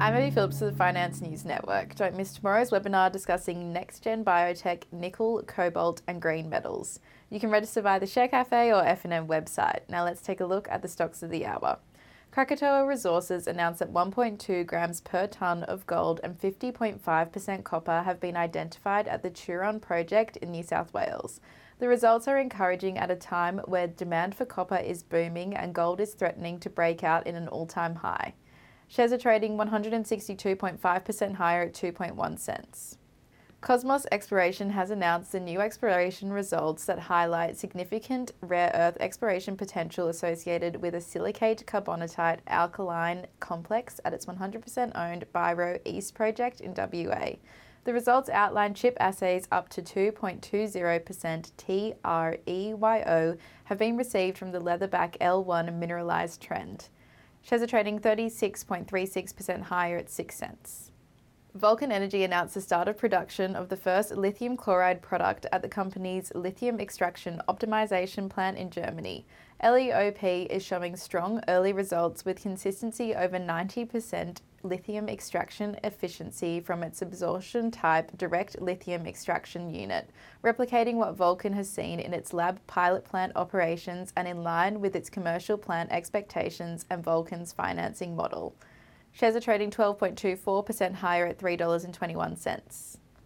I'm Eddie Phillips of the Finance News Network. Don't miss tomorrow's webinar discussing next-gen biotech, nickel, cobalt and green metals. You can register via the Share Cafe or F&M website. Now let's take a look at the stocks of the hour. Krakatoa Resources announced that 1.2 grams per tonne of gold and 50.5% copper have been identified at the Turon project in New South Wales. The results are encouraging at a time where demand for copper is booming and gold is threatening to break out in an all-time high. Shares are trading 162.5% higher at 2.1 cents. Cosmos Exploration has announced the new exploration results that highlight significant rare earth exploration potential associated with a silicate carbonatite alkaline complex at its 100% owned Biro East project in WA. The results outline chip assays up to 2.20% TREYO have been received from the Leatherback L1 mineralized trend. Shares are trading 36.36% higher at 6 cents. Vulcan Energy announced the start of production of the first lithium chloride product at the company's lithium extraction optimization plant in Germany. LEOP is showing strong early results with consistency over 90% lithium extraction efficiency from its absorption type direct lithium extraction unit, replicating what Vulcan has seen in its lab pilot plant operations and in line with its commercial plant expectations and Vulcan's financing model. Shares are trading 12.24% higher at $3.21.